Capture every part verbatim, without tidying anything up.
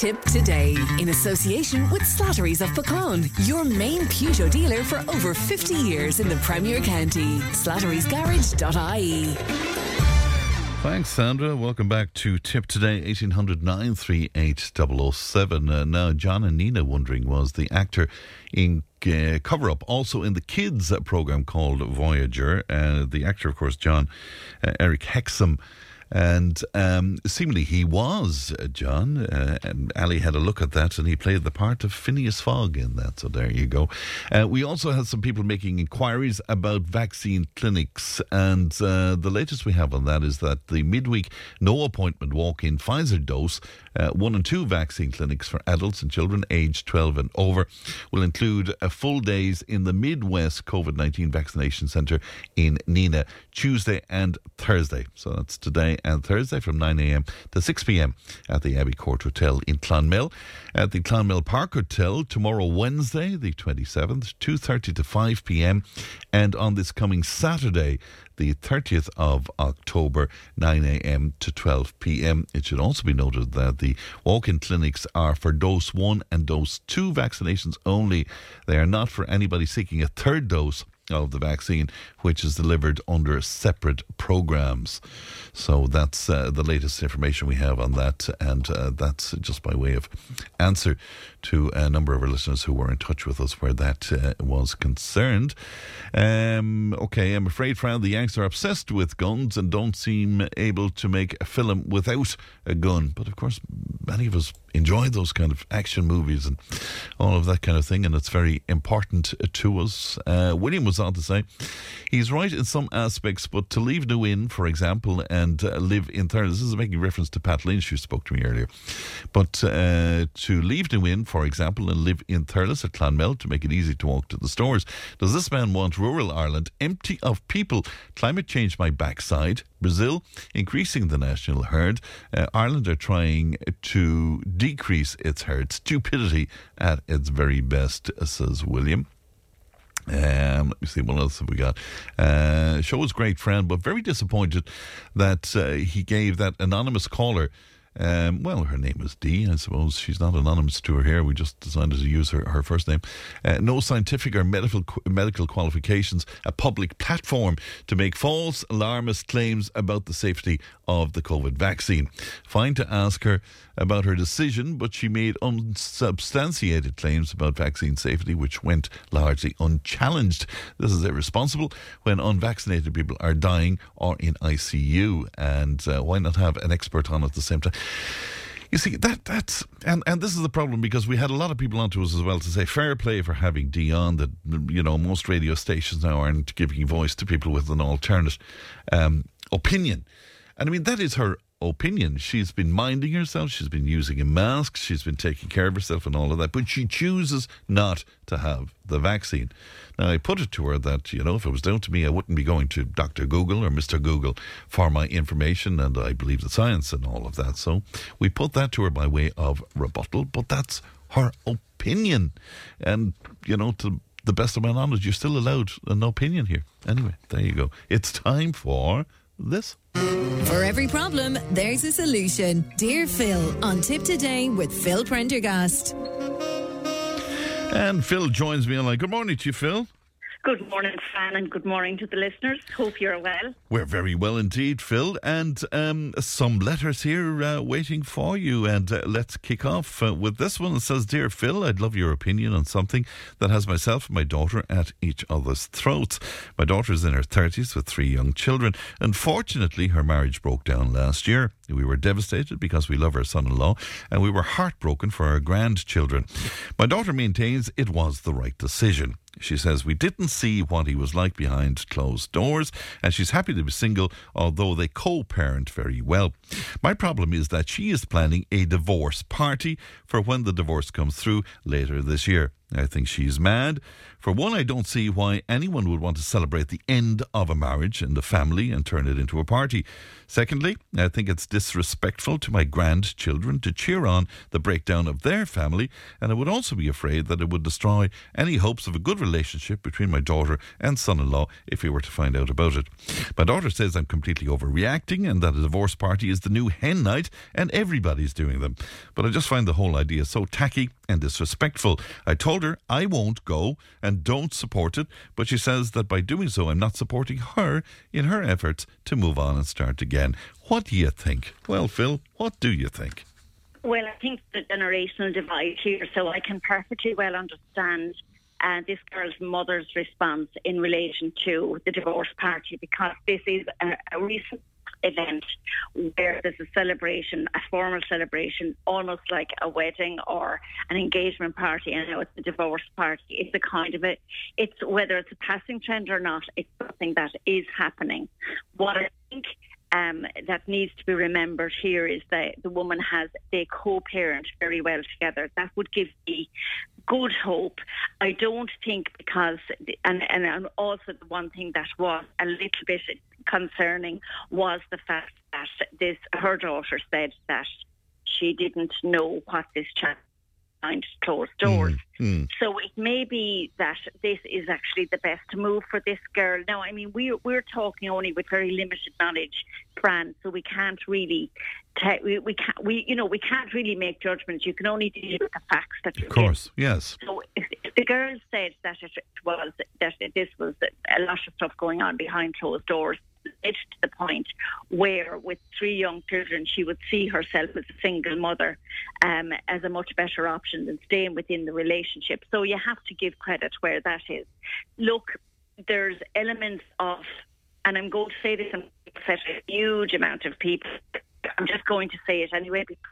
Tip Today, in association with Slattery's of Pecan, your main Peugeot dealer for over fifty years in the Premier County. slatterys garage dot I E. Thanks, Sandra. Welcome back to Tip Today, eighteen hundred nine three eight double oh seven. Uh, now, John and Nina wondering, was the actor in uh, Cover Up also in the kids uh, programme called Voyager? Uh, the actor, of course, John uh, Eric Hexam. And um, seemingly he was, uh, John. Uh, and Ali had a look at that and he played the part of Phineas Fogg in that. So there you go. Uh, we also had some people making inquiries about vaccine clinics. And uh, the latest we have on that is that the midweek no appointment walk-in Pfizer dose, uh, one and two vaccine clinics for adults and children aged twelve and over will include uh, full days in the Midwest COVID nineteen vaccination centre in Nina, Tuesday and Thursday. So that's today and Thursday from nine a.m. to six p.m. at the Abbey Court Hotel in Clonmel. At the Clonmel Park Hotel tomorrow, Wednesday, the twenty-seventh, two thirty to five p.m. And on this coming Saturday, the thirtieth of October, nine a.m. to twelve p.m. It should also be noted that the walk-in clinics are for dose one and dose two vaccinations only. They are not for anybody seeking a third dose of the vaccine, which is delivered under separate programs. So that's uh, the latest information we have on that, and uh, that's just by way of answer to a number of our listeners who were in touch with us where that uh, was concerned. Um, okay, I'm afraid, Fran, the Yanks are obsessed with guns and don't seem able to make a film without a gun. But of course, many of us enjoy those kind of action movies and all of that kind of thing, and it's very important to us. Uh, William was on to say, he's right in some aspects, but to leave New Inn, for example, and uh, live in Thurles, this is making reference to Pat Lynch, who spoke to me earlier, but uh, to leave New Inn, for example, and live in Thurles at Clonmel to make it easy to walk to the stores. Does this man want rural Ireland empty of people? Climate change my backside. Brazil increasing the national herd. Uh, Ireland are trying to decrease its herd. Stupidity at its very best, says William. Um, let me see, what else have we got? Uh, show was great, friend, but very disappointed that uh, he gave that anonymous caller. Um, well, her name is Dee, I suppose. She's not anonymous to her here. We just decided to use her, her first name. Uh, no scientific or medical medical qualifications, a public platform to make false alarmist claims about the safety of the COVID vaccine. Fine to ask her about her decision, but she made unsubstantiated claims about vaccine safety, which went largely unchallenged. This is irresponsible when unvaccinated people are dying or in I C U. And uh, why not have an expert on at the same time? You see, that that's, and, and this is the problem, because we had a lot of people onto us as well to say fair play for having Dion, that, you know, most radio stations now aren't giving voice to people with an alternate um, opinion. And I mean, that is her opinion. She's been minding herself, she's been using a mask, she's been taking care of herself and all of that, but she chooses not to have the vaccine. Now, I put it to her that, you know, if it was down to me, I wouldn't be going to Doctor Google or Mister Google for my information, and I believe the science and all of that. So we put that to her by way of rebuttal, but that's her opinion. And, you know, to the best of my knowledge, you're still allowed an opinion here. Anyway, there you go. It's time for this. For every problem, there's a solution. Dear Phil on Tip Today with Phil Prendergast. And Phil joins me online. Good morning to you, Phil. Good morning, Fran, and good morning to the listeners. Hope you're well. We're very well indeed, Phil. And um, some letters here uh, waiting for you. And uh, let's kick off uh, with this one. It says, Dear Phil, I'd love your opinion on something that has myself and my daughter at each other's throats. My daughter is in her thirties with three young children. Unfortunately, her marriage broke down last year. We were devastated because we love our son-in-law, and we were heartbroken for our grandchildren. My daughter maintains it was the right decision. She says we didn't see what he was like behind closed doors, and she's happy to be single, although they co-parent very well. My problem is that she is planning a divorce party for when the divorce comes through later this year. I think she's mad. For one, I don't see why anyone would want to celebrate the end of a marriage and a family and turn it into a party. Secondly, I think it's disrespectful to my grandchildren to cheer on the breakdown of their family, and I would also be afraid that it would destroy any hopes of a good relationship between my daughter and son-in-law if we were to find out about it. My daughter says I'm completely overreacting and that a divorce party is the new hen night and everybody's doing them. But I just find the whole idea so tacky and disrespectful. I told her I won't go and don't support it, but she says that by doing so I'm not supporting her in her efforts to move on and start again. What do you think? Well, Phil, what do you think? Well, I think the generational divide here, so I can perfectly well understand uh, this girl's mother's response in relation to the divorce party, because this is a, a recent event where there's a celebration, a formal celebration, almost like a wedding or an engagement party, and now it's a divorce party. It's a kind of a, it's whether it's a passing trend or not, it's something that is happening. What I think Um, that needs to be remembered here is that the woman has, they co-parent very well together. That would give me good hope. I don't think because, and, and also the one thing that was a little bit concerning was the fact that this, her daughter said that she didn't know what this child behind closed doors. Mm, mm. So it may be that this is actually the best move for this girl. Now, I mean, we're, we're talking only with very limited knowledge, Fran, so we can't really, te- we, we can't, we, you know, we can't really make judgments. You can only deal with the facts that you Of course, get. yes. So if, if the girl said that it was, that this was a lot of stuff going on behind closed doors, it's to the point where with three young children she would see herself as a single mother um, as a much better option than staying within the relationship. So you have to give credit where that is. Look, there's elements of, and I'm going to say this and upset a huge amount of people, I'm just going to say it anyway, because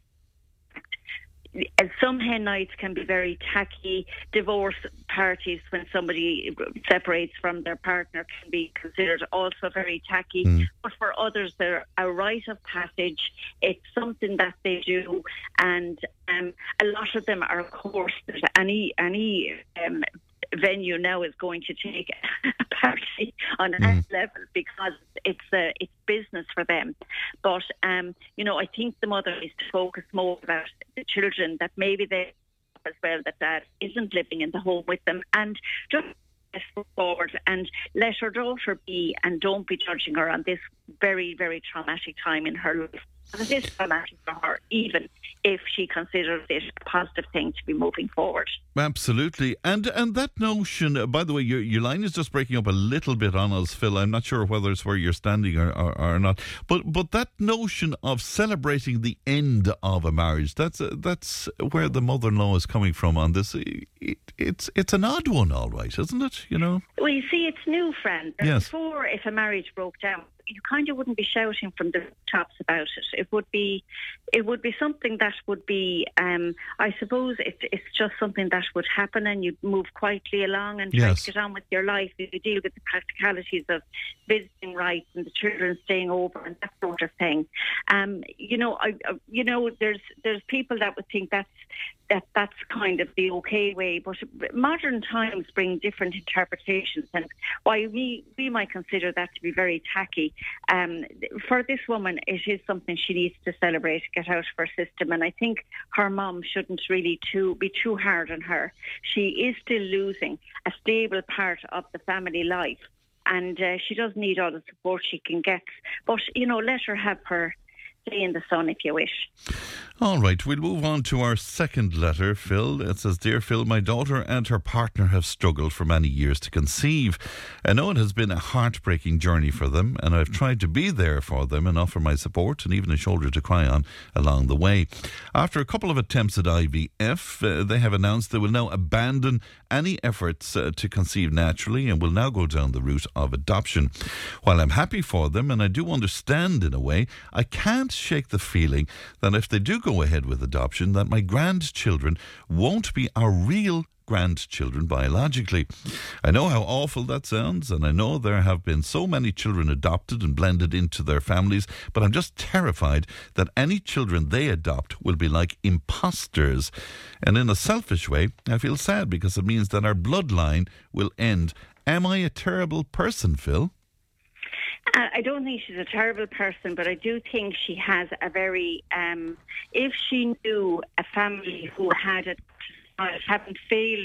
some hen nights can be very tacky. Divorce parties, when somebody separates from their partner, can be considered also very tacky. Mm. But for others, they're a rite of passage. It's something that they do, and um, a lot of them are, of course, any any um, venue now is going to take a party on mm. that level because it's uh, it's business for them. But um, you know, I think the mother needs to focus more about the children, that maybe they as well that dad isn't living in the home with them, and just step forward and let her daughter be, and don't be judging her on this very, very traumatic time in her life. And it is traumatic for her, even if she considers it a positive thing to be moving forward. Absolutely. And and that notion, uh, by the way, your, your line is just breaking up a little bit on us, Phil. I'm not sure whether it's where you're standing or, or, or not. But but that notion of celebrating the end of a marriage, that's uh, that's where the mother-in-law is coming from on this. It, it's it's an odd one, all right, isn't it? You know? Well, you see, it's new, friend. Yes. Before, if a marriage broke down, you kind of wouldn't be shouting from the tops about it. It would be, it would be something that would be, um, I suppose, it, it's just something that would happen, and you move quietly along and try yes. to get on with your life. You deal with the practicalities of visiting rights and the children staying over and that sort of thing. Um, you know, I, I, you know, there's there's people that would think that's that that's kind of the okay way, but modern times bring different interpretations, and why we we might consider that to be very tacky. Um, for this woman, it is something she needs to celebrate, get out of her system, and I think her mum shouldn't really too, be too hard on her. She is still losing a stable part of the family life, and uh, she does need all the support she can get. But, you know, let her have her day in the sun if you wish. All right, we'll move on to our second letter, Phil. It says, Dear Phil, my daughter and her partner have struggled for many years to conceive. I know it has been a heartbreaking journey for them, and I've tried to be there for them and offer my support and even a shoulder to cry on along the way. After a couple of attempts at I V F, uh, they have announced they will now abandon any efforts uh, to conceive naturally and will now go down the route of adoption. While I'm happy for them, and I do understand in a way, I can't shake the feeling that if they do go ahead with adoption, that my grandchildren won't be our real grandchildren biologically. I know how awful that sounds, and I know there have been so many children adopted and blended into their families, but I'm just terrified that any children they adopt will be like imposters. And in a selfish way, I feel sad because it means that our bloodline will end. Am I a terrible person, Phil? I don't think she's a terrible person, but I do think she has a very, um, if she knew a family who had it, haven't failed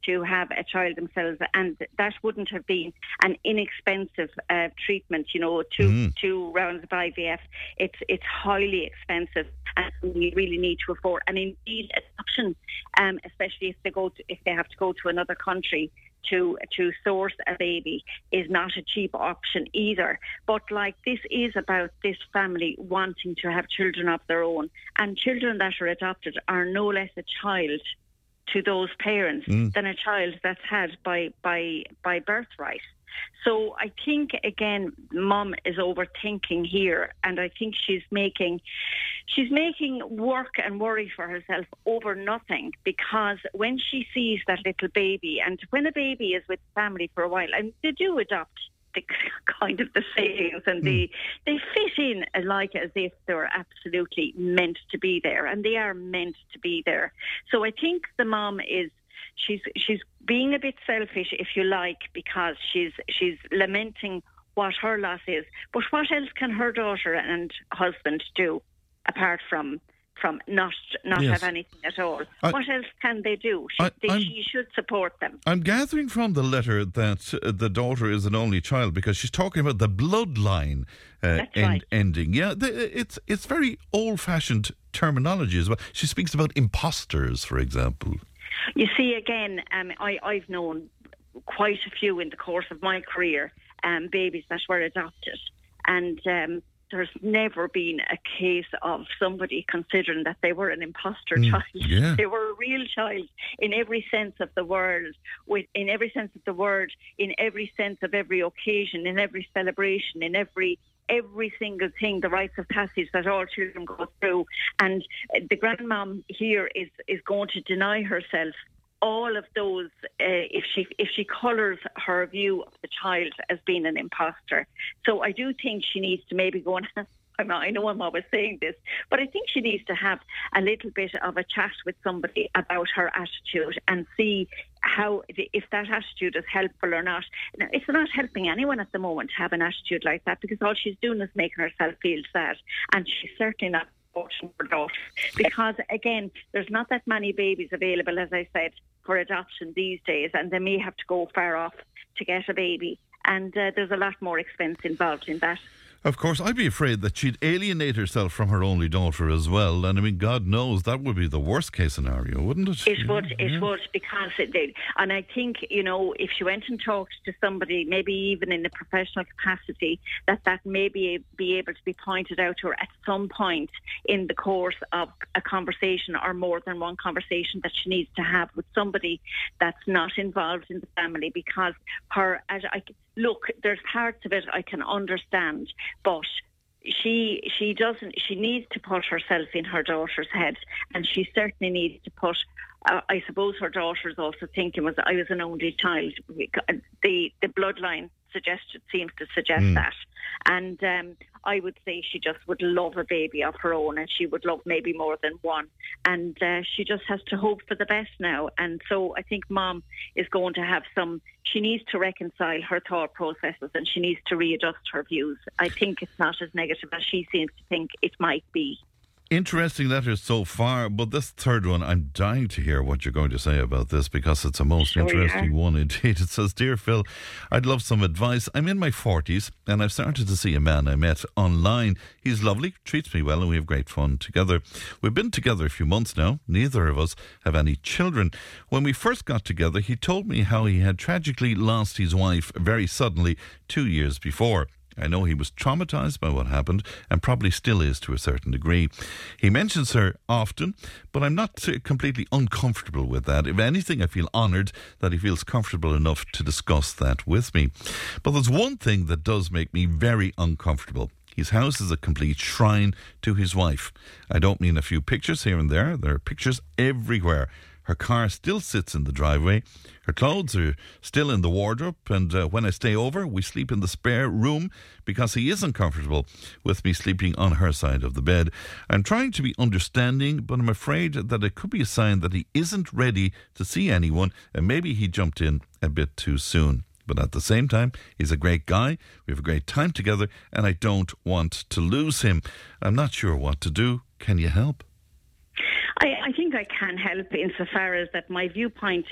to have a child themselves, and that wouldn't have been an inexpensive uh, treatment. You know, two mm. two rounds of I V F. It's it's highly expensive, and we really need to afford. And indeed, adoption, um, especially if they go to, if they have to go to another country to to source a baby, is not a cheap option either. But like, this is about this family wanting to have children of their own, and children that are adopted are no less a child to those parents mm. than a child that's had by by by birthright. So I think, again, Mum is overthinking here, and I think she's making she's making work and worry for herself over nothing, because when she sees that little baby, and when a baby is with family for a while, and they do adopt the kind of the sayings, and mm. they they fit in like as if they're absolutely meant to be there, and they are meant to be there. So I think the mum is she's she's being a bit selfish, if you like, because she's she's lamenting what her loss is. But what else can her daughter and husband do apart from from not not yes. have anything at all? I, what else can they do? She, I, they, she should support them. I'm gathering from the letter that uh, the daughter is an only child, because she's talking about the bloodline uh, end, right. ending. Yeah, the, it's it's very old-fashioned terminology as well. She speaks about imposters, for example. You see, again, um, I, I've known quite a few in the course of my career, um, babies that were adopted, and um, there's never been a case of somebody considering that they were an imposter mm, child. Yeah. They were a real child in every sense of the word, with, in every sense of the word, in every sense of every occasion, in every celebration, in every every single thing, the rites of passage that all children go through. And the grandmom here is, is going to deny herself all of those uh, if she if she colours her view of the child as being an imposter. So I do think she needs to maybe go and I'm not, I know I'm always saying this, but I think she needs to have a little bit of a chat with somebody about her attitude and see how, if that attitude is helpful or not. Now, it's not helping anyone at the moment to have an attitude like that, because all she's doing is making herself feel sad, and she's certainly not supporting her daughter, because again, there's not that many babies available, as I said, for adoption these days, and they may have to go far off to get a baby, and uh, there's a lot more expense involved in that. Of course, I'd be afraid that she'd alienate herself from her only daughter as well. And I mean, God knows that would be the worst case scenario, wouldn't it? It yeah, would, it yeah. would, because it did. And I think, you know, if she went and talked to somebody, maybe even in a professional capacity, that that may be, be able to be pointed out to her at some point in the course of a conversation, or more than one conversation, that she needs to have with somebody that's not involved in the family. Because her, as I look, there's parts of it I can understand, but she she doesn't. She needs to put herself in her daughter's head, and she certainly needs to put. Uh, I suppose her daughter's also thinking, was I was an only child. The the bloodline suggested seems to suggest mm. that, and um, I would say she just would love a baby of her own, and she would love maybe more than one, and uh, she just has to hope for the best now. And so I think Mom is going to have some. She needs to reconcile her thought processes, and she needs to readjust her views. I think it's not as negative as she seems to think it might be. Interesting letters so far, but this third one, I'm dying to hear what you're going to say about this, because it's a most sure interesting one indeed. It says, "Dear Phil, I'd love some advice. I'm in my forties and I've started to see a man I met online. He's lovely, treats me well, and we have great fun together. We've been together a few months now. Neither of us have any children. When we first got together, he told me how he had tragically lost his wife very suddenly two years before. I know he was traumatised by what happened, and probably still is to a certain degree. He mentions her often, but I'm not uh, completely uncomfortable with that. If anything, I feel honoured that he feels comfortable enough to discuss that with me. But there's one thing that does make me very uncomfortable. His house is a complete shrine to his wife. I don't mean a few pictures here and there. There are pictures everywhere. Her car still sits in the driveway. Her clothes are still in the wardrobe. And uh, when I stay over, we sleep in the spare room because he isn't comfortable with me sleeping on her side of the bed. I'm trying to be understanding, but I'm afraid that it could be a sign that he isn't ready to see anyone, and maybe he jumped in a bit too soon. But at the same time, he's a great guy. We have a great time together, and I don't want to lose him. I'm not sure what to do. Can you help? I, I think I can help insofar as that my viewpoint is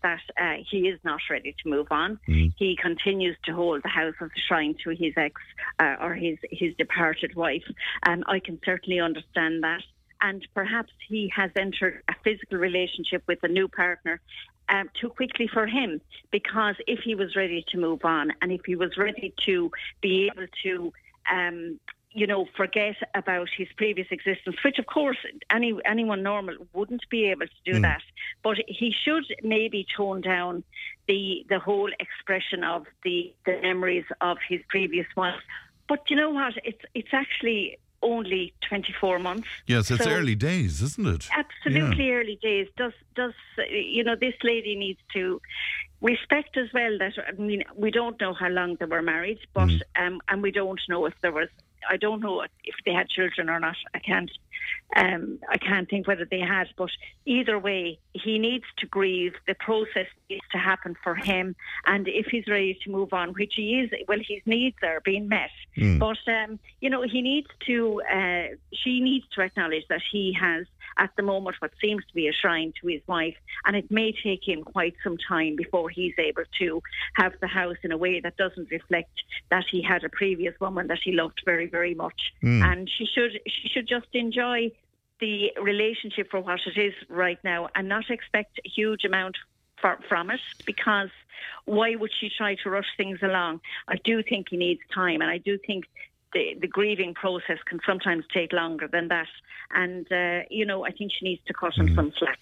that uh, he is not ready to move on. Mm. He continues to hold the house as a shrine to his ex uh, or his, his departed wife. And I can certainly understand that. And perhaps he has entered a physical relationship with a new partner um, too quickly for him, because if he was ready to move on and if he was ready to be able to um, you know, forget about his previous existence, which of course any anyone normal wouldn't be able to do mm. that. But he should maybe tone down the the whole expression of the, the memories of his previous wife. But you know what? It's it's actually only twenty-four months. Yes, it's so early days, isn't it? Absolutely yeah. early days. Does does you know, this lady needs to respect as well that, I mean, we don't know how long they were married, but mm. um, and we don't know if there was. I don't know if they had children or not. I can't. Um, I can't think whether they had. But either way, he needs to grieve. The process needs to happen for him. And if he's ready to move on, which he is, well, his needs are being met. Mm. But um, you know, he needs to. Uh, she needs to acknowledge that he has, at the moment, what seems to be a shrine to his wife, and it may take him quite some time before he's able to have the house in a way that doesn't reflect that he had a previous woman that he loved very, very much. Mm. And she should she should just enjoy the relationship for what it is right now and not expect a huge amount for, from it, because why would she try to rush things along? I do think he needs time, and I do think The, the grieving process can sometimes take longer than that. And, uh, you know, I think she needs to cut him mm. some slack.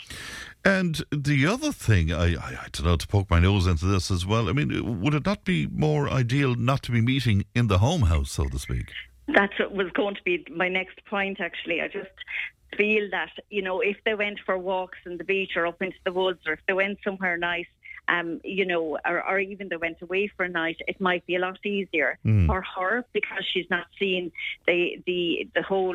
And the other thing, I, I, I don't know, to poke my nose into this as well, I mean, would it not be more ideal not to be meeting in the home house, so to speak? That was going to be my next point, actually. I just feel that, you know, if they went for walks on the beach or up into the woods, or if they went somewhere nice, Um, you know, or, or even they went away for a night, it might be a lot easier mm. for her, because she's not seeing the the the whole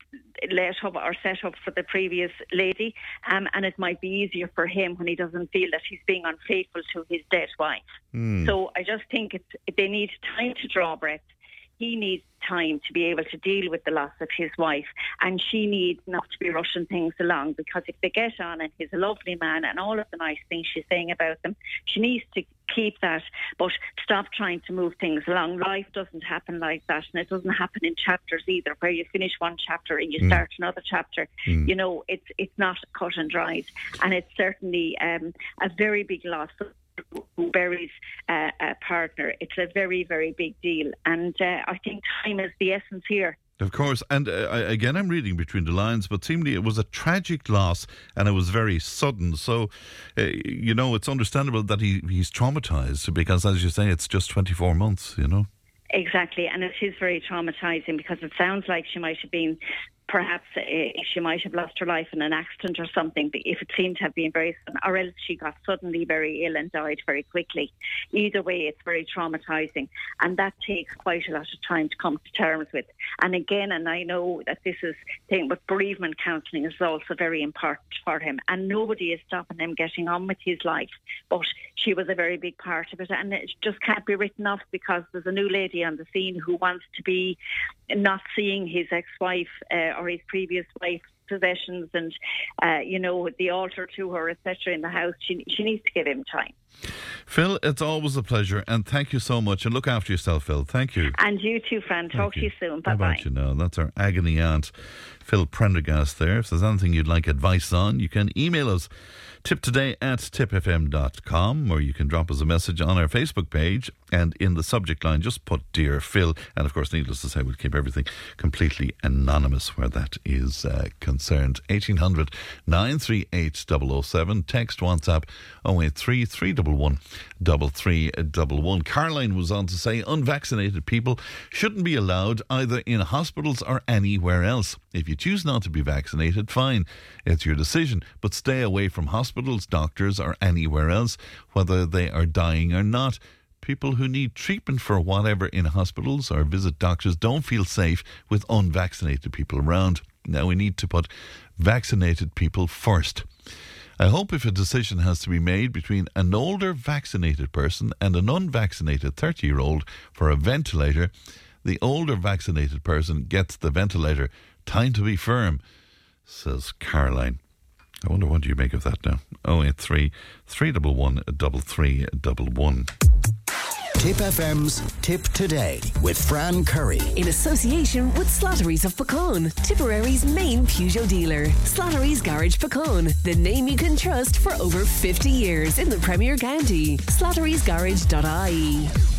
let up or set up for the previous lady, um, and it might be easier for him when he doesn't feel that he's being unfaithful to his dead wife. Mm. So I just think it's, they need time to draw breath. He needs time to be able to deal with the loss of his wife, and she needs not to be rushing things along, because if they get on and he's a lovely man and all of the nice things she's saying about them, she needs to keep that, but stop trying to move things along. Life doesn't happen like that, and it doesn't happen in chapters either, where you finish one chapter and you mm. start another chapter. Mm. You know, it's it's not cut and dried, and it's certainly um, a very big loss. Who buries uh, a partner. It's a very, very big deal. And uh, I think time is the essence here. Of course. And uh, again, I'm reading between the lines, but seemingly it was a tragic loss and it was very sudden. So, uh, you know, it's understandable that he, he's traumatised, because, as you say, it's just twenty-four months, you know. Exactly. And it is very traumatising, because it sounds like she might have been perhaps uh, she might have lost her life in an accident or something, if it seemed to have been very sudden, or else she got suddenly very ill and died very quickly. Either way, it's very traumatising, and that takes quite a lot of time to come to terms with. And again, and I know that this is thing, but bereavement counselling is also very important for him, and nobody is stopping him getting on with his life, but she was a very big part of it, and it just can't be written off because there's a new lady on the scene who wants to be not seeing his ex-wife uh, or his previous wife's possessions and, uh, you know, the altar to her, et cetera in the house. She, she needs to give him time. Phil, it's always a pleasure, and thank you so much, and look after yourself, Phil. Thank you. And you too, Fran. Talk to you soon. Bye-bye. How about you now? That's our agony aunt, Phil Prendergast there. If there's anything you'd like advice on, you can email us, tiptoday at tipfm dot com, or you can drop us a message on our Facebook page, and in the subject line just put Dear Phil, and of course, needless to say, we'll keep everything completely anonymous where that is uh, concerned. eighteen hundred nine three eight double oh seven, text WhatsApp oh eight three three one one three three one one. Caroline was on to say unvaccinated people shouldn't be allowed either in hospitals or anywhere else. If you choose not to be vaccinated, fine, it's your decision, but stay away from hospitals, doctors or anywhere else, whether they are dying or not. People who need treatment for whatever in hospitals or visit doctors don't feel safe with unvaccinated people around. Now we need to put vaccinated people first. I hope if a decision has to be made between an older vaccinated person and an unvaccinated thirty-year-old for a ventilator, the older vaccinated person gets the ventilator. Time to be firm, says Caroline. I wonder what you make of that now. oh eight three, three one one, three three one one. Tip F M's Tip Today with Fran Curry. In association with Slattery's of Puckane, Tipperary's main Peugeot dealer. Slattery's Garage Puckane, the name you can trust for over fifty years in the Premier County. slatterys garage dot I E.